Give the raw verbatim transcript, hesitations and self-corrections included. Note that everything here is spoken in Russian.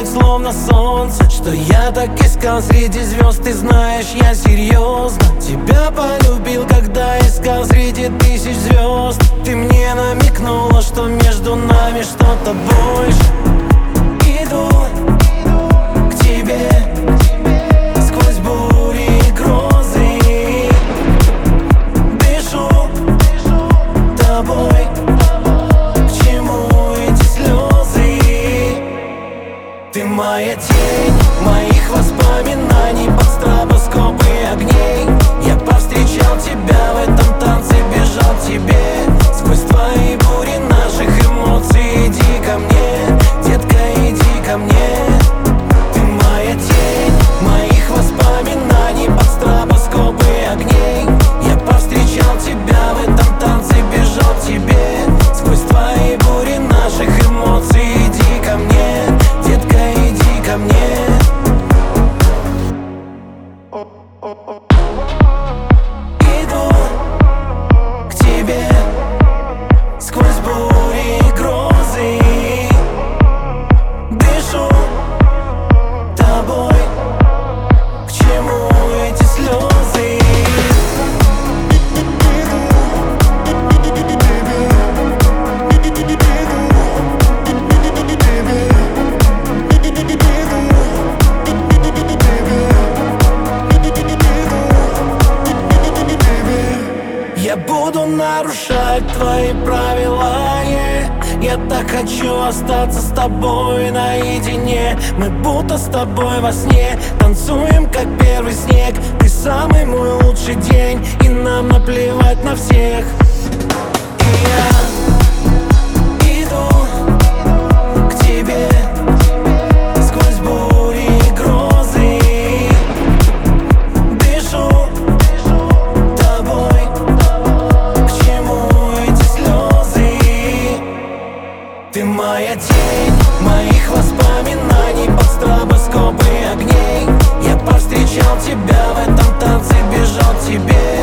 словно солнце, что я так искал среди звезд. Ты знаешь, я серьезно тебя полюбил, когда искал среди тысяч звезд. Ты мне намекнула, что между нами что-то больше. Иду к тебе сквозь бури и грозы, дышу тобой. К чему эти слезы? Ты моя тень моих воспоминаний под стробоскопы огней. Я повстречал тебя в этом танце, бежал к тебе сквозь твои бури наших эмоций. Иди ко мне, детка, иди ко мне. Ты моя тень моих воспоминаний под стробоскопы огней. Я повстречал тебя в этом танце, бежал к тебе сквозь твои бури наших эмоций. Иди ко мне, детка, иди ко мне. Иду к тебе сквозь бури и грозы, дышу тобой. К чему эти слезы? Я буду нарушать твои правила, yeah. Я так хочу остаться с тобой наедине. Мы будто с тобой во сне танцуем, как первый снег. Ты самый мой лучший день, и нам наплевать на всех. И я иду к тебе сквозь бури и грозы, дышу тобой. К чему эти слезы? Ты моя тень моих воспоминаний под стробоскопы огней. Я повстречал тебя в этом танце, бежал к тебе